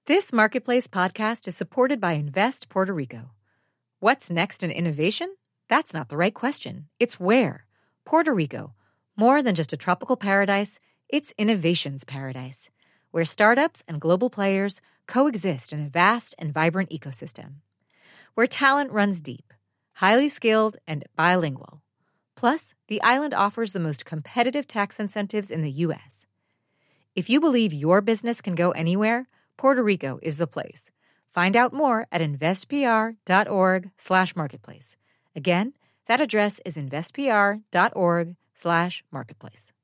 This Marketplace podcast is supported by Invest Puerto Rico. What's next in innovation? That's not the right question. It's where. Puerto Rico. More than just a tropical paradise, it's innovation's paradise, where startups and global players coexist in a vast and vibrant ecosystem. Where talent runs deep, highly skilled, and bilingual. Plus, the island offers the most competitive tax incentives in the U.S. If you believe your business can go anywhere, Puerto Rico is the place. Find out more at investpr.org/marketplace. Again, that address is investpr.org/marketplace.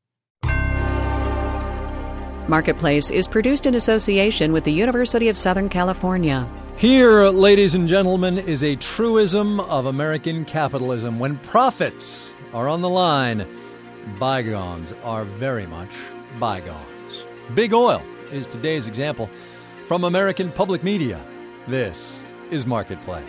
Marketplace is produced in association with the University of Southern California. Here, ladies and gentlemen, is a truism of American capitalism. When profits are on the line, bygones are very much bygones. Big oil is today's example. From American Public Media, this is Marketplace.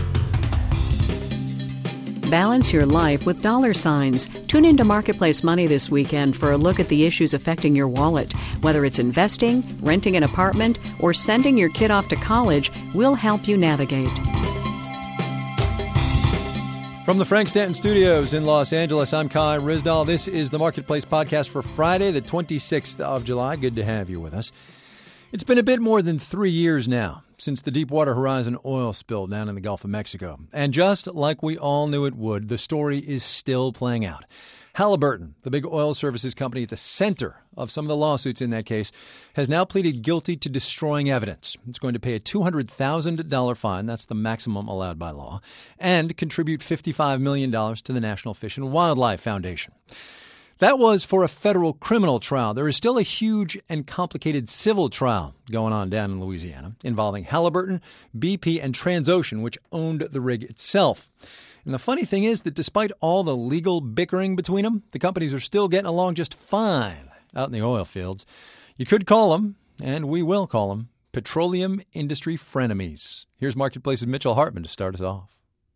Balance your life with dollar signs. Tune into Marketplace Money this weekend for a look at the issues affecting your wallet. Whether it's investing, renting an apartment, or sending your kid off to college, we'll help you navigate. From the Frank Stanton Studios in Los Angeles, I'm Kai Ryssdal. This is the Marketplace podcast for Friday, the 26th of July. Good to have you with us. It's been a bit more than 3 years now since the Deepwater Horizon oil spill down in the Gulf of Mexico. And just like we all knew it would, the story is still playing out. Halliburton, the big oil services company at the center of some of the lawsuits in that case, has now pleaded guilty to destroying evidence. It's going to pay a $200,000 fine, that's the maximum allowed by law, and contribute $55 million to the National Fish and Wildlife Foundation. That was for a federal criminal trial. There is still a huge and complicated civil trial going on down in Louisiana involving Halliburton, BP, and Transocean, which owned the rig itself. And the funny thing is that despite all the legal bickering between them, the companies are still getting along just fine out in the oil fields. You could call them, and we will call them, petroleum industry frenemies. Here's Marketplace's Mitchell Hartman to start us off.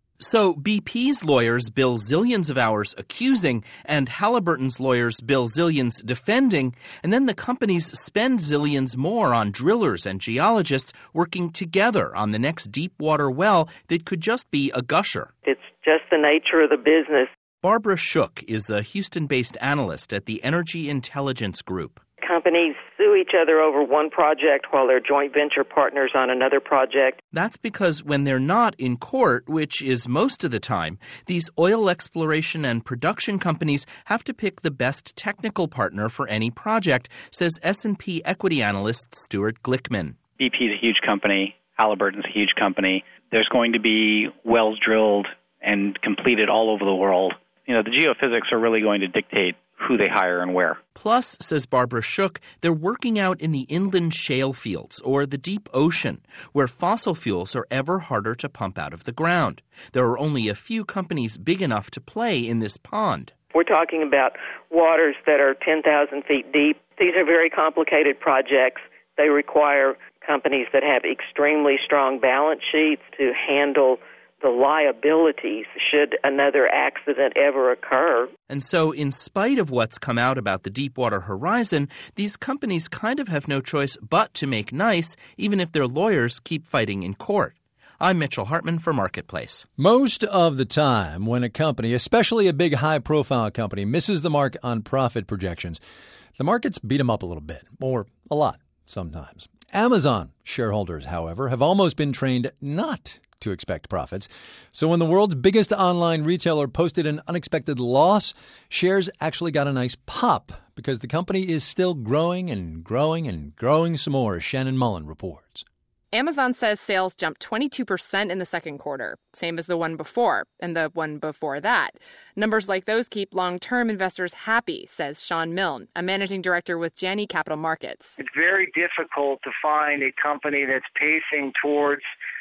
So BP's lawyers bill zillions of hours accusing, and Halliburton's lawyers bill zillions defending, and then the companies spend zillions more on drillers and geologists working together on the next deep water well that could just be a gusher. It's just the nature of the business. Barbara Shook is a Houston-based analyst at the Energy Intelligence Group. Companies sue each other over one project while they're joint venture partners on another project. That's because when they're not in court, which is most of the time, these oil exploration and production companies have to pick the best technical partner for any project, says S&P equity analyst Stuart Glickman. BP is a huge company. Halliburton's a huge company. There's going to be wells drilled and completed all over the world. The geophysics are really going to dictate who they hire and where. Plus, says Barbara Shook, they're working out in the inland shale fields or the deep ocean, where fossil fuels are ever harder to pump out of the ground. There are only a few companies big enough to play in this pond. We're talking about waters that are 10,000 feet deep. These are very complicated projects. They require companies that have extremely strong balance sheets to handle the liabilities should another accident ever occur. And so, in spite of what's come out about the Deepwater Horizon, these companies kind of have no choice but to make nice, even if their lawyers keep fighting in court. I'm Mitchell Hartman for Marketplace. Most of the time when a company, especially a big high-profile company, misses the mark on profit projections, the markets beat them up a little bit, or a lot sometimes. Amazon shareholders, however, have almost been trained not to expect profits. So when the world's biggest online retailer posted an unexpected loss, shares actually got a nice pop because the company is still growing and growing and growing some more, as Shannon Mullen reports. Amazon says sales jumped 22% in the second quarter, same as the one before and the one before that. Numbers like those keep long-term investors happy, says Sean Milne, a managing director with Janney Capital Markets. It's very difficult to find a company that's pacing towards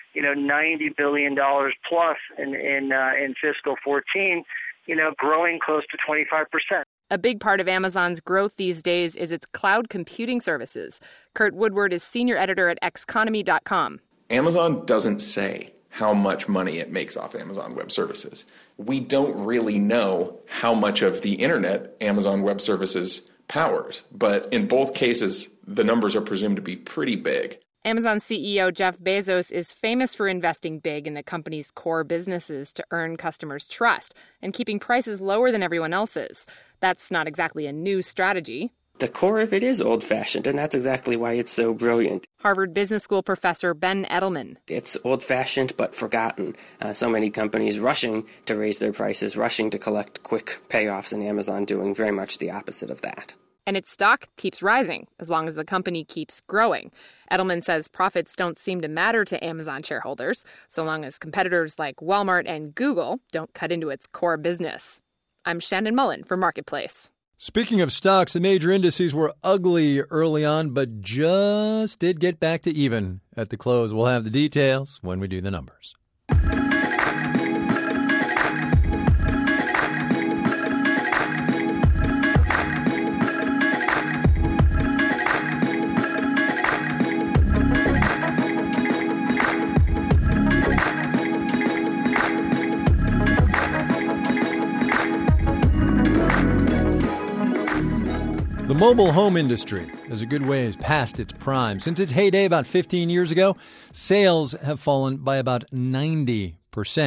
$90 billion plus in fiscal 14, growing close to 25%. A big part of Amazon's growth these days is its cloud computing services. Kurt Woodward is senior editor at Xconomy.com. Amazon doesn't say how much money it makes off Amazon Web Services. We don't really know how much of the internet Amazon Web Services powers, but in both cases, the numbers are presumed to be pretty big. Amazon CEO Jeff Bezos is famous for investing big in the company's core businesses to earn customers' trust and keeping prices lower than everyone else's. That's not exactly a new strategy. The core of it is old-fashioned, and that's exactly why it's so brilliant. Harvard Business School professor Ben Edelman. It's old-fashioned but forgotten. So many companies rushing to raise their prices, rushing to collect quick payoffs, and Amazon doing very much the opposite of that. And its stock keeps rising as long as the company keeps growing. Edelman says profits don't seem to matter to Amazon shareholders, so long as competitors like Walmart and Google don't cut into its core business. I'm Shannon Mullen for Marketplace. Speaking of stocks, the major indices were ugly early on, but just did get back to even at the close. We'll have the details when we do the numbers. The mobile home industry is a good ways past its prime. Since its heyday about 15 years ago, sales have fallen by about 90%.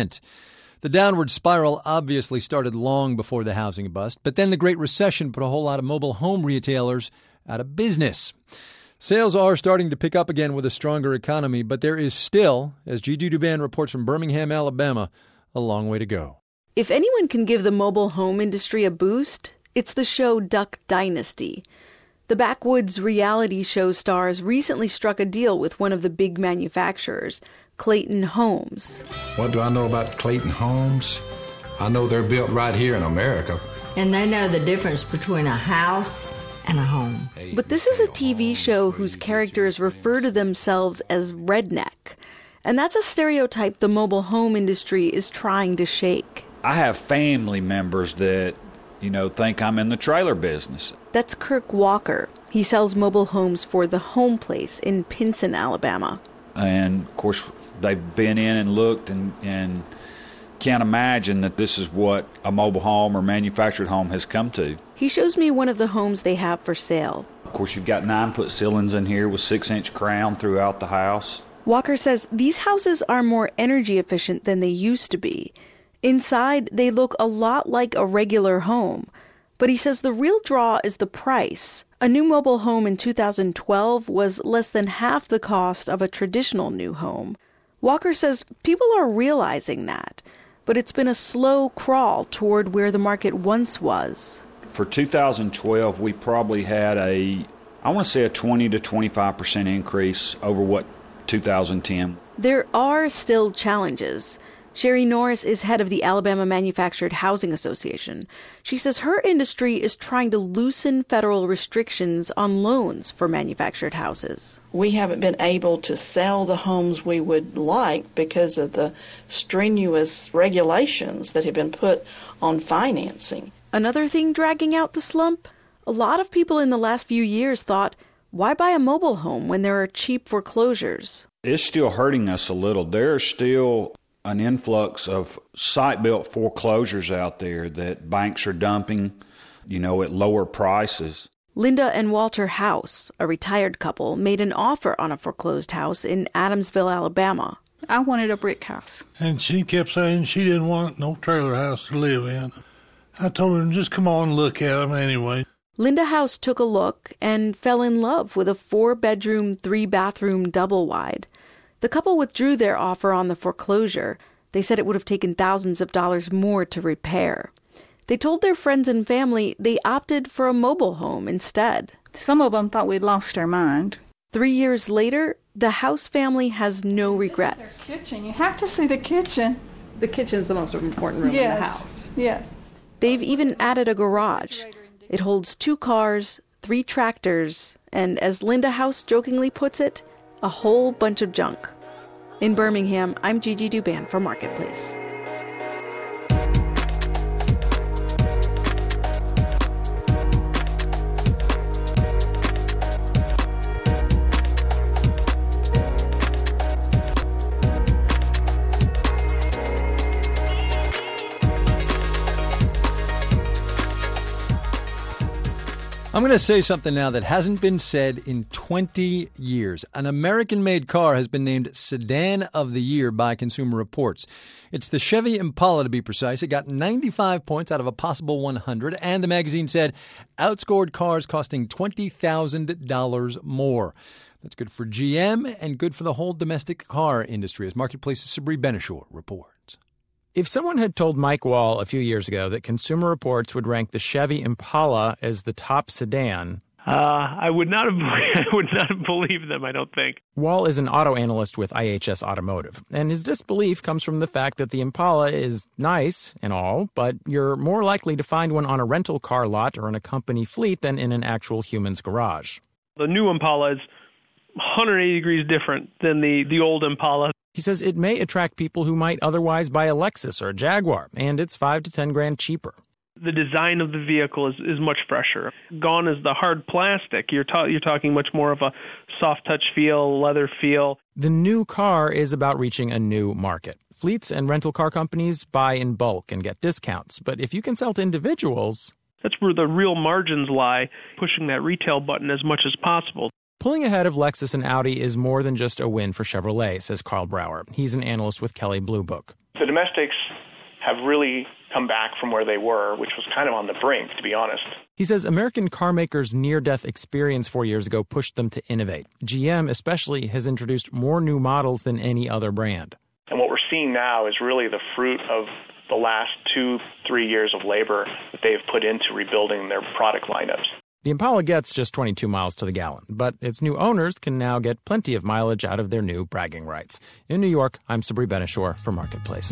The downward spiral obviously started long before the housing bust, but then the Great Recession put a whole lot of mobile home retailers out of business. Sales are starting to pick up again with a stronger economy, but there is still, as Gigi Douban reports from Birmingham, Alabama, a long way to go. If anyone can give the mobile home industry a boost, it's the show Duck Dynasty. The backwoods reality show stars recently struck a deal with one of the big manufacturers, Clayton Homes. What do I know about Clayton Homes? I know they're built right here in America. And they know the difference between a house and a home. But this is a TV show whose characters refer to themselves as redneck. And that's a stereotype the mobile home industry is trying to shake. I have family members that think I'm in the trailer business. That's Kirk Walker. He sells mobile homes for The Home Place in Pinson, Alabama. And, of course, they've been in and looked and can't imagine that this is what a mobile home or manufactured home has come to. He shows me one of the homes they have for sale. Of course, you've got 9-foot ceilings in here with 6-inch crown throughout the house. Walker says these houses are more energy efficient than they used to be. Inside, they look a lot like a regular home. But he says the real draw is the price. A new mobile home in 2012 was less than half the cost of a traditional new home. Walker says people are realizing that, but it's been a slow crawl toward where the market once was. For 2012, we probably had a 20 to 25% increase over what 2010. There are still challenges. Sherry Norris is head of the Alabama Manufactured Housing Association. She says her industry is trying to loosen federal restrictions on loans for manufactured houses. We haven't been able to sell the homes we would like because of the strenuous regulations that have been put on financing. Another thing dragging out the slump? A lot of people in the last few years thought, why buy a mobile home when there are cheap foreclosures? It's still hurting us a little. There's still an influx of site-built foreclosures out there that banks are dumping, at lower prices. Linda and Walter House, a retired couple, made an offer on a foreclosed house in Adamsville, Alabama. I wanted a brick house. And she kept saying she didn't want no trailer house to live in. I told her, just come on and look at them anyway. Linda House took a look and fell in love with a 4-bedroom, 3-bathroom double-wide. The couple withdrew their offer on the foreclosure. They said it would have taken thousands of dollars more to repair. They told their friends and family they opted for a mobile home instead. Some of them thought we'd lost our mind. 3 years later, the House family has no regrets. Their kitchen. You have to see the kitchen. The kitchen's the most important room in the house. Yeah. They've even added a garage. It holds 2 cars, 3 tractors, and as Linda House jokingly puts it, a whole bunch of junk. In Birmingham, I'm Gigi Douban for Marketplace. I'm going to say something now that hasn't been said in 20 years. An American-made car has been named Sedan of the Year by Consumer Reports. It's the Chevy Impala, to be precise. It got 95 points out of a possible 100, and the magazine said outscored cars costing $20,000 more. That's good for GM and good for the whole domestic car industry, as Marketplace's Sabri Benishore reports. If someone had told Mike Wall a few years ago that Consumer Reports would rank the Chevy Impala as the top sedan, I would not have believed them, I don't think. Wall is an auto analyst with IHS Automotive, and his disbelief comes from the fact that the Impala is nice and all, but you're more likely to find one on a rental car lot or in a company fleet than in an actual human's garage. The new Impala is 180 degrees different than the old Impala. He says it may attract people who might otherwise buy a Lexus or a Jaguar, and it's $5 to $10 cheaper. The design of the vehicle is much fresher. Gone is the hard plastic. You're talking much more of a soft touch feel, leather feel. The new car is about reaching a new market. Fleets and rental car companies buy in bulk and get discounts, but if you can sell to individuals... That's where the real margins lie, pushing that retail button as much as possible. Pulling ahead of Lexus and Audi is more than just a win for Chevrolet, says Carl Brower. He's an analyst with Kelley Blue Book. The domestics have really come back from where they were, which was kind of on the brink, to be honest. He says American car makers' near-death experience 4 years ago pushed them to innovate. GM especially has introduced more new models than any other brand. And what we're seeing now is really the fruit of the last 2-3 years of labor that they've put into rebuilding their product lineups. The Impala gets just 22 miles to the gallon, but its new owners can now get plenty of mileage out of their new bragging rights. In New York, I'm Sabri Benishore for Marketplace.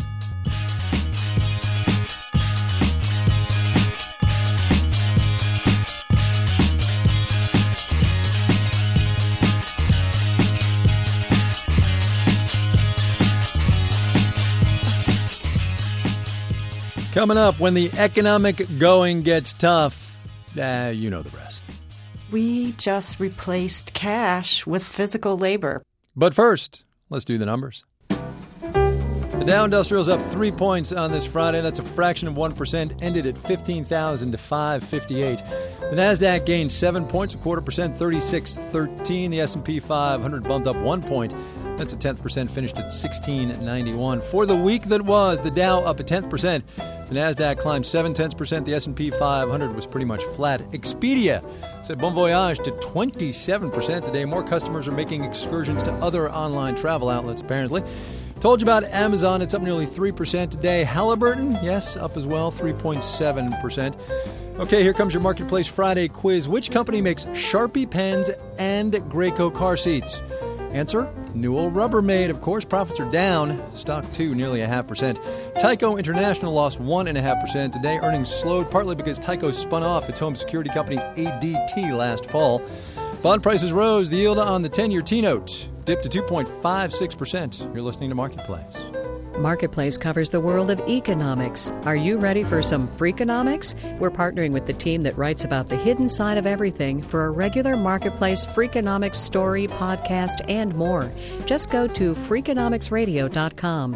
Coming up, when the economic going gets tough, you know the rest. We just replaced cash with physical labor. But first, let's do the numbers. The Dow Industrial's up 3 points on this Friday. That's a fraction of 1%, ended at 15,558. The Nasdaq gained 7 points, 0.25%, 3613. The S&P 500 bumped up 1 point. That's a 10%, finished at 1691. For the week that was, the Dow up a 10%. The Nasdaq climbed 0.7%. The S&P 500 was pretty much flat. Expedia said bon voyage to 27% today. More customers are making excursions to other online travel outlets, apparently. Told you about Amazon. It's up nearly 3% today. Halliburton, yes, up as well, 3.7%. Okay, here comes your Marketplace Friday quiz. Which company makes Sharpie pens and Graco car seats? Answer, Newell Rubbermaid. Of course, profits are down. Stock 2, nearly 0.5%. Tyco International lost 1.5% today. Earnings slowed partly because Tyco spun off its home security company ADT last fall. Bond prices rose. The yield on the 10-year T-note dipped to 2.56%. You're listening to Marketplace. Marketplace covers the world of economics. Are you ready for some Freakonomics? We're partnering with the team that writes about the hidden side of everything for a regular Marketplace Freakonomics story, podcast, and more. Just go to Freakonomicsradio.com.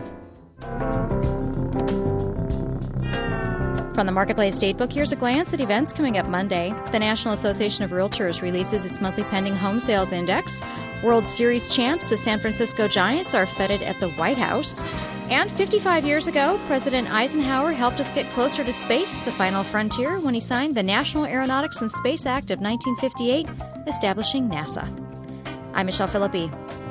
From the Marketplace Datebook, here's a glance at events coming up Monday. The National Association of Realtors releases its monthly pending home sales index. World Series champs, the San Francisco Giants, are feted at the White House. And 55 years ago, President Eisenhower helped us get closer to space, the final frontier, when he signed the National Aeronautics and Space Act of 1958, establishing NASA. I'm Michelle Philippi.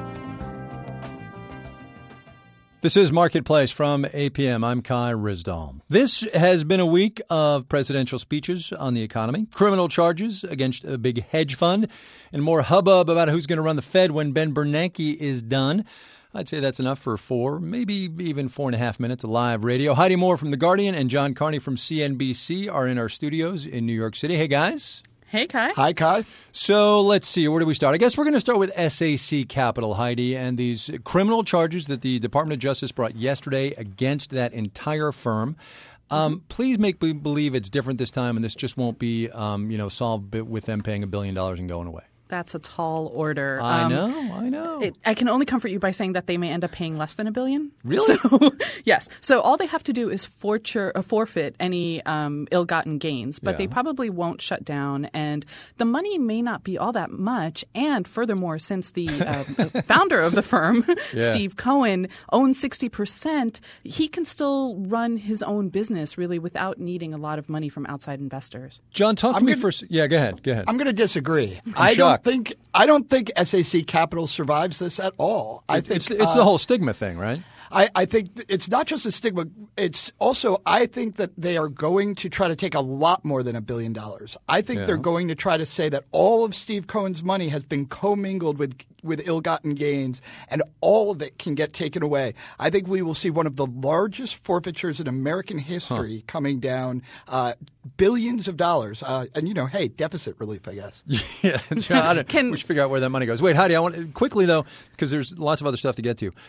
This is Marketplace from APM. I'm Kai Rizdal. This has been a week of presidential speeches on the economy, criminal charges against a big hedge fund, and more hubbub about who's going to run the Fed when Ben Bernanke is done. I'd say that's enough for 4, maybe even 4.5 minutes of live radio. Heidi Moore from The Guardian and John Carney from CNBC are in our studios in New York City. Hey, guys. Hey, Kai. Hi, Kai. So let's see. Where do we start? I guess we're going to start with SAC Capital, Heidi, and these criminal charges that the Department of Justice brought yesterday against that entire firm. Please make me believe it's different this time, and this just won't be, solved with them paying $1 billion and going away. That's a tall order. I know. I can only comfort you by saying that they may end up paying less than $1 billion. Really? So, yes. So all they have to do is forfeit any ill-gotten gains, but they probably won't shut down. And the money may not be all that much. And furthermore, since the founder of the firm, Steve Cohen, owns 60%, he can still run his own business really without needing a lot of money from outside investors. John, talk to me first. Yeah, go ahead. I'm going to disagree. I'm shocked. I don't think SAC Capital survives this at all. I think it's the whole stigma thing, right? I think it's not just a stigma. It's also, I think that they are going to try to take a lot more than $1 billion. I think they're going to try to say that all of Steve Cohen's money has been commingled with ill-gotten gains, and all of it can get taken away. I think we will see one of the largest forfeitures in American history coming down, billions of dollars. And, hey, deficit relief, I guess. Yeah, John, we should figure out where that money goes. Wait, Heidi, I want quickly, though, because there's lots of other stuff to get to.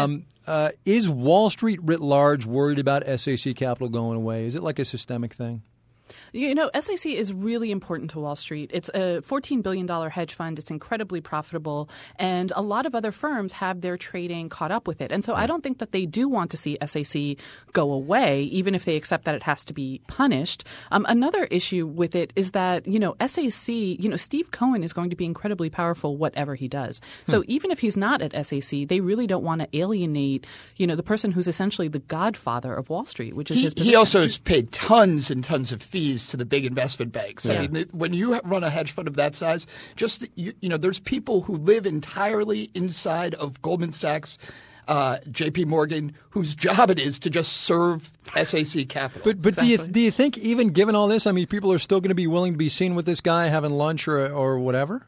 Is Wall Street writ large worried about SAC Capital going away? Is it like a systemic thing? SAC is really important to Wall Street. It's a $14 billion hedge fund. It's incredibly profitable. And a lot of other firms have their trading caught up with it. And so I don't think that they do want to see SAC go away, even if they accept that it has to be punished. Another issue with it is that, SAC, Steve Cohen is going to be incredibly powerful whatever he does. So even if he's not at SAC, they really don't want to alienate, the person who's essentially the godfather of Wall Street, which is his position. He also has paid tons and tons of fees to the big investment banks. Yeah. I mean, when you run a hedge fund of that size, there's people who live entirely inside of Goldman Sachs, J.P. Morgan, whose job it is to just serve SAC Capital. But do you think even given all this, people are still going to be willing to be seen with this guy having lunch or whatever?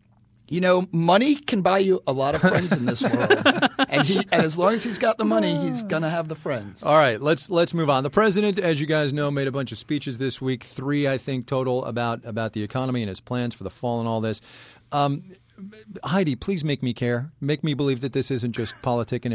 Money can buy you a lot of friends in this world, and as long as he's got the money, he's going to have the friends. All right, let's move on. The president, as you guys know, made a bunch of speeches this week, 3, I think, total about the economy and his plans for the fall and all this. Heidi, please make me care. Make me believe that this isn't just politicking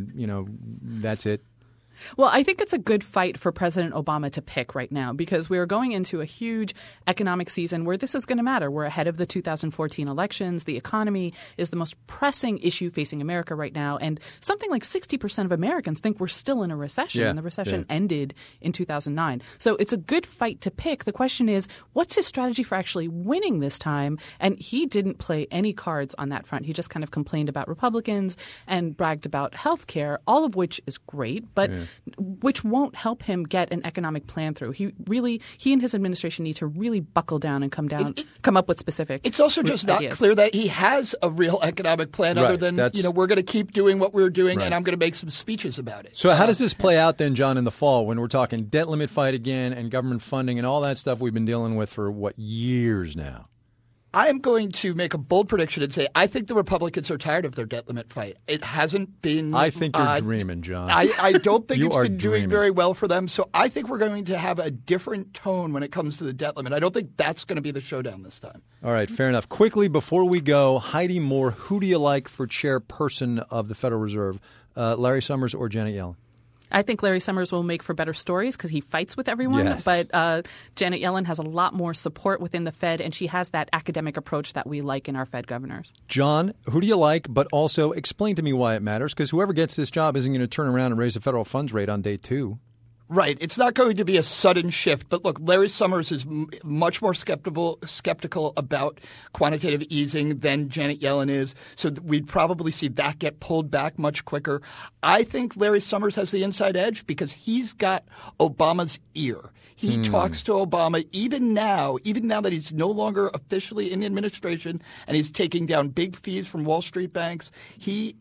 and that's it. Well, I think it's a good fight for President Obama to pick right now because we're going into a huge economic season where this is going to matter. We're ahead of the 2014 elections. The economy is the most pressing issue facing America right now. And something like 60% of Americans think we're still in a recession. And the recession ended in 2009. So it's a good fight to pick. The question is, what's his strategy for actually winning this time? And he didn't play any cards on that front. He just kind of complained about Republicans and bragged about health care, all of which is great. But which won't help him get an economic plan through. He and his administration need to really buckle down and come up with specific It's also just ideas. Not clear that he has a real economic plan other than, we're going to keep doing what we're doing and I'm going to make some speeches about it. So how does this play out then, John, in the fall when we're talking debt limit fight again and government funding and all that stuff we've been dealing with for, years now? I am going to make a bold prediction and say I think the Republicans are tired of their debt limit fight. It hasn't been – I think you're dreaming, John. I don't think it's been doing very well for them. So I think we're going to have a different tone when it comes to the debt limit. I don't think that's going to be the showdown this time. All right, fair enough. Quickly, before we go, Heidi Moore, who do you like for chairperson of the Federal Reserve, Larry Summers or Janet Yellen? I think Larry Summers will make for better stories because he fights with everyone. Yes. But Janet Yellen has a lot more support within the Fed, and she has that academic approach that we like in our Fed governors. John, who do you like? But also explain to me why it matters, because whoever gets this job isn't going to turn around and raise the federal funds rate on day 2. Right. It's not going to be a sudden shift. But look, Larry Summers is much more skeptical about quantitative easing than Janet Yellen is. So we'd probably see that get pulled back much quicker. I think Larry Summers has the inside edge because he's got Obama's ear. He talks to Obama even now that he's no longer officially in the administration and he's taking down big fees from Wall Street banks. He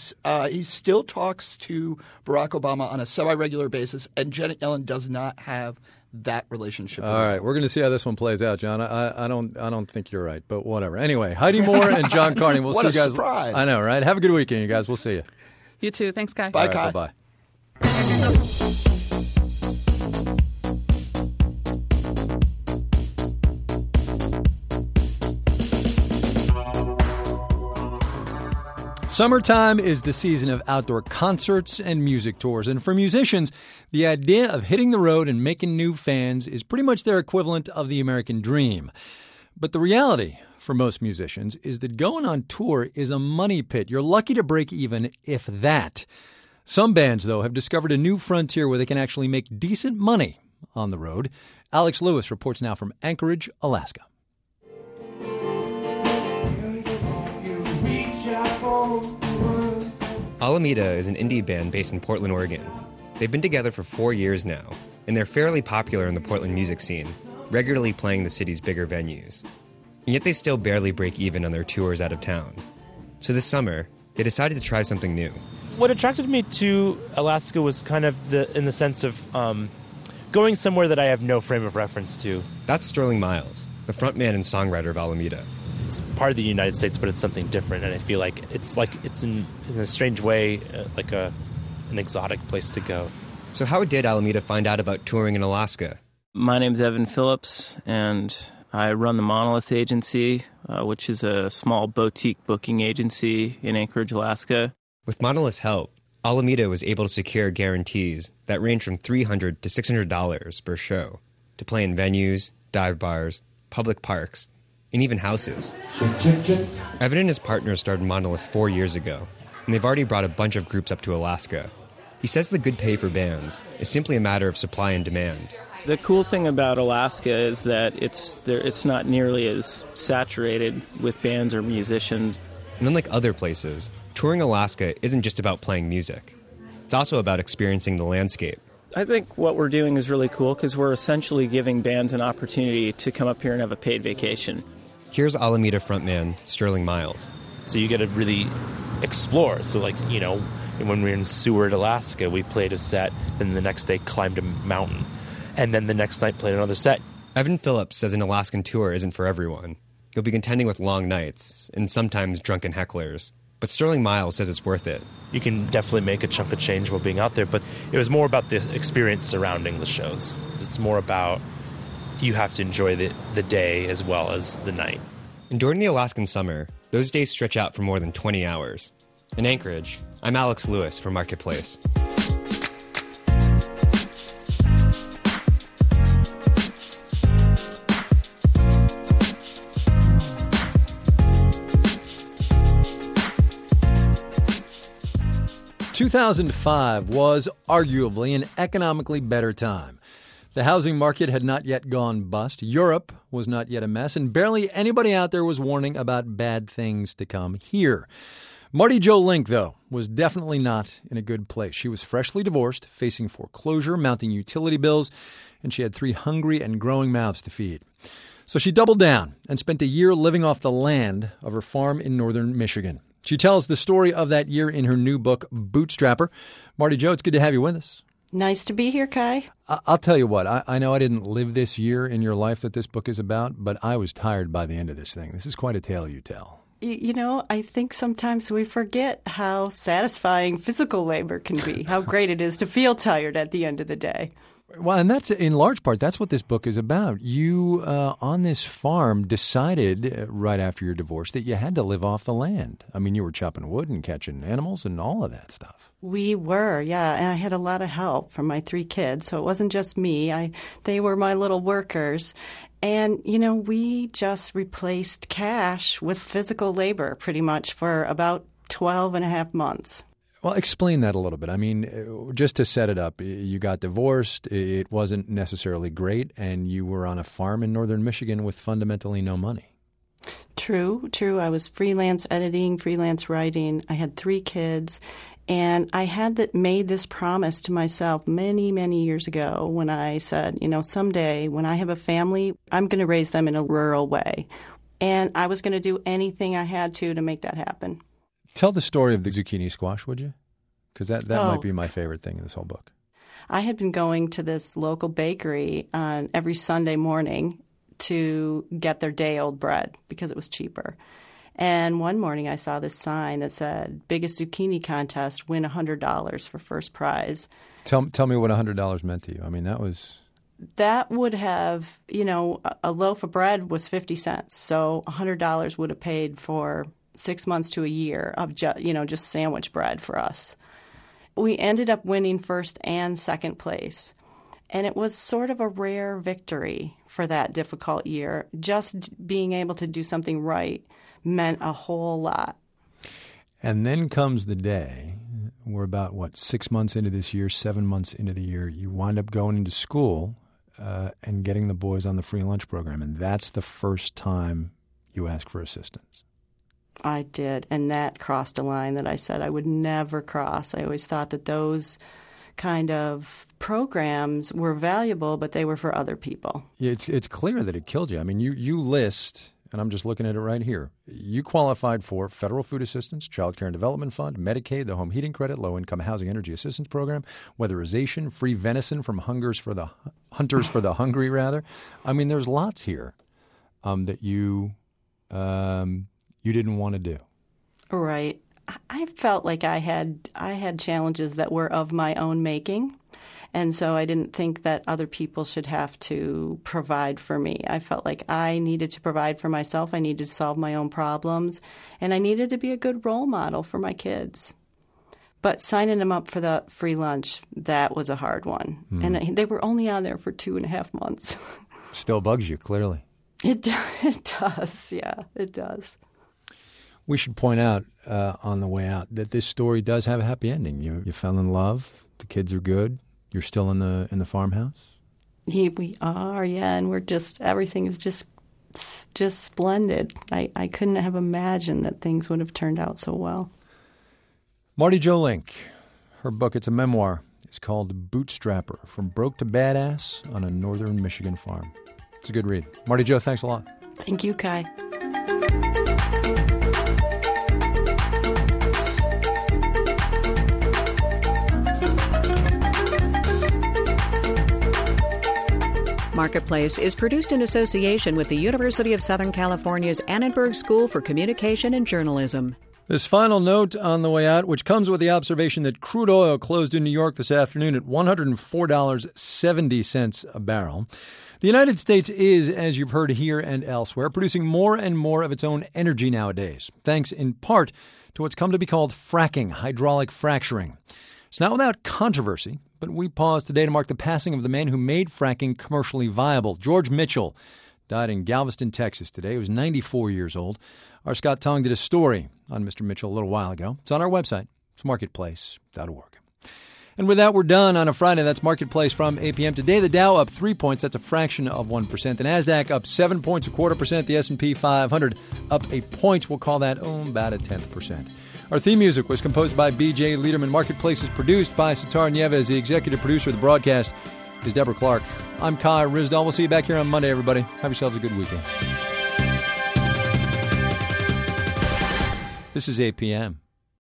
still talks to Barack Obama on a semi-regular basis, and Janet Yellen does not have that relationship. All right, we're going to see how this one plays out, John. I don't think you're right, but whatever. Anyway, Heidi Moore and John Carney. We'll see you guys. What a surprise! I know, right? Have a good weekend, you guys. We'll see you. You too. Thanks, Kai. Bye, Kai. Kai. Bye. Summertime is the season of outdoor concerts and music tours. And for musicians, the idea of hitting the road and making new fans is pretty much their equivalent of the American dream. But the reality for most musicians is that going on tour is a money pit. You're lucky to break even, if that. Some bands, though, have discovered a new frontier where they can actually make decent money on the road. Alex Lewis reports now from Anchorage, Alaska. Alameda is an indie band based in Portland, Oregon. They've been together for 4 years now, and they're fairly popular in the Portland music scene, regularly playing the city's bigger venues. And yet they still barely break even on their tours out of town. So this summer, they decided to try something new. What attracted me to Alaska was kind of in the sense of going somewhere that I have no frame of reference to. That's Sterling Miles, the frontman and songwriter of Alameda. It's part of the United States, but it's something different, and I feel like it's in a strange way like an exotic place to go. So how did Alameda find out about touring in Alaska? My name's Evan Phillips, and I run the Monolith Agency, which is a small boutique booking agency in Anchorage, Alaska. With Monolith's help, Alameda was able to secure guarantees that range from $300 to $600 per show to play in venues, dive bars, public parks, and even houses. Evan and his partner started Monolith 4 years ago, and they've already brought a bunch of groups up to Alaska. He says the good pay for bands is simply a matter of supply and demand. The cool thing about Alaska is that it's not nearly as saturated with bands or musicians. And unlike other places, touring Alaska isn't just about playing music. It's also about experiencing the landscape. I think what we're doing is really cool because we're essentially giving bands an opportunity to come up here and have a paid vacation. Here's Alameda frontman Sterling Miles. So you get to really explore. So when we were in Seward, Alaska, we played a set, then the next day climbed a mountain, and then the next night played another set. Evan Phillips says an Alaskan tour isn't for everyone. You'll be contending with long nights and sometimes drunken hecklers. But Sterling Miles says it's worth it. You can definitely make a chunk of change while being out there, but it was more about the experience surrounding the shows. It's more about you have to enjoy the day as well as the night. And during the Alaskan summer, those days stretch out for more than 20 hours. In Anchorage, I'm Alex Lewis for Marketplace. – 2005 was arguably an economically better time. The housing market had not yet gone bust. Europe was not yet a mess, and barely anybody out there was warning about bad things to come here. Marty Jo Link, though, was definitely not in a good place. She was freshly divorced, facing foreclosure, mounting utility bills, and she had 3 hungry and growing mouths to feed. So she doubled down and spent a year living off the land of her farm in northern Michigan. She tells the story of that year in her new book, Bootstrapper. Marty Jo, it's good to have you with us. Nice to be here, Kai. I'll tell you what, I know I didn't live this year in your life that this book is about, but I was tired by the end of this thing. This is quite a tale you tell. You know, I think sometimes we forget how satisfying physical labor can be, how great it is to feel tired at the end of the day. Well, and that's in large part, that's what this book is about. You, on this farm, decided right after your divorce that you had to live off the land. I mean, you were chopping wood and catching animals and all of that stuff. We were, yeah, and I had a lot of help from my 3 kids, so it wasn't just me. They were my little workers. And, you know, we just replaced cash with physical labor pretty much for about 12 and a half months. Well, explain that a little bit. I mean, just to set it up, you got divorced, it wasn't necessarily great, and you were on a farm in northern Michigan with fundamentally no money. True. I was freelance editing, freelance writing. I had 3 kids, and I had made this promise to myself many, many years ago when I said, you know, someday when I have a family, I'm going to raise them in a rural way. And I was going to do anything I had to make that happen. Tell the story of the zucchini squash, would you? Because that might be my favorite thing in this whole book. I had been going to this local bakery on every Sunday morning to get their day-old bread because it was cheaper. And one morning I saw this sign that said, biggest zucchini contest, win $100 for first prize. Tell me what $100 meant to you. I mean, that would have, you know, a loaf of bread was 50 cents. So $100 would have paid for 6 months to a year of just sandwich bread for us. We ended up winning first and second place. And it was sort of a rare victory for that difficult year. Just being able to do something right meant a whole lot. And then comes the day, we're about, 6 months into this year, 7 months into the year, you wind up going into school and getting the boys on the free lunch program. And that's the first time you ask for assistance. I did, and that crossed a line that I said I would never cross. I always thought that those kind of programs were valuable, but they were for other people. Yeah, it's clear that it killed you. I mean, you list, and I'm just looking at it right here, you qualified for federal food assistance, Child Care and Development Fund, Medicaid, the Home Heating Credit, Low-Income Housing Energy Assistance Program, weatherization, free venison from Hunters for the Hungry, rather. I mean, there's lots here that you didn't want to do. Right. I felt like I had challenges that were of my own making, and so I didn't think that other people should have to provide for me. I felt like I needed to provide for myself. I needed to solve my own problems, and I needed to be a good role model for my kids. But signing them up for the free lunch, that was a hard one. And they were only on there for 2.5 months. Still bugs you, clearly. It does, yeah, it does. We should point out on the way out that this story does have a happy ending. You fell in love. The kids are good. You're still in the farmhouse. Yeah, we are. Yeah, and we're everything is just splendid. I couldn't have imagined that things would have turned out so well. Marty Jo Link, her book, it's a memoir. It's called Bootstrapper: From Broke to Badass on a Northern Michigan Farm. It's a good read. Marty Jo, thanks a lot. Thank you, Kai. Marketplace is produced in association with the University of Southern California's Annenberg School for Communication and Journalism. This final note on the way out, which comes with the observation that crude oil closed in New York this afternoon at $104.70 a barrel. The United States is, as you've heard here and elsewhere, producing more and more of its own energy nowadays, thanks in part to what's come to be called fracking, hydraulic fracturing. It's not without controversy, but we pause today to mark the passing of the man who made fracking commercially viable. George Mitchell died in Galveston, Texas today. He was 94 years old. Our Scott Tong did a story on Mr. Mitchell a little while ago. It's on our website. It's marketplace.org. And with that, we're done on a Friday. That's Marketplace from 8 p.m. Today, the Dow up 3 points. That's a fraction of 1%. The NASDAQ up 7 points, 0.25%. The S&P 500 up a point. We'll call that, about a 10%. Our theme music was composed by B.J. Liederman. Marketplace is produced by Sitar Nieves. The executive producer of the broadcast is Deborah Clark. I'm Kai Ryssdal. We'll see you back here on Monday, everybody. Have yourselves a good weekend. This is 8 p.m.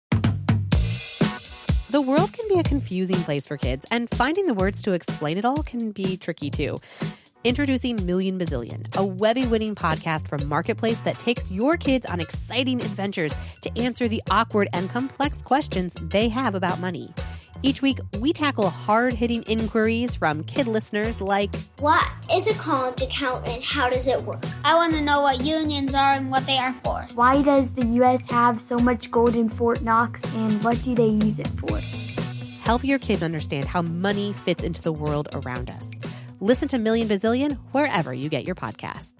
The world can be a confusing place for kids, and finding the words to explain it all can be tricky, too. Introducing Million Bazillion, a Webby-winning podcast from Marketplace that takes your kids on exciting adventures to answer the awkward and complex questions they have about money. Each week, we tackle hard-hitting inquiries from kid listeners like, what is a college account and how does it work? I want to know what unions are and what they are for. Why does the U.S. have so much gold in Fort Knox and what do they use it for? Help your kids understand how money fits into the world around us. Listen to Million Bazillion wherever you get your podcasts.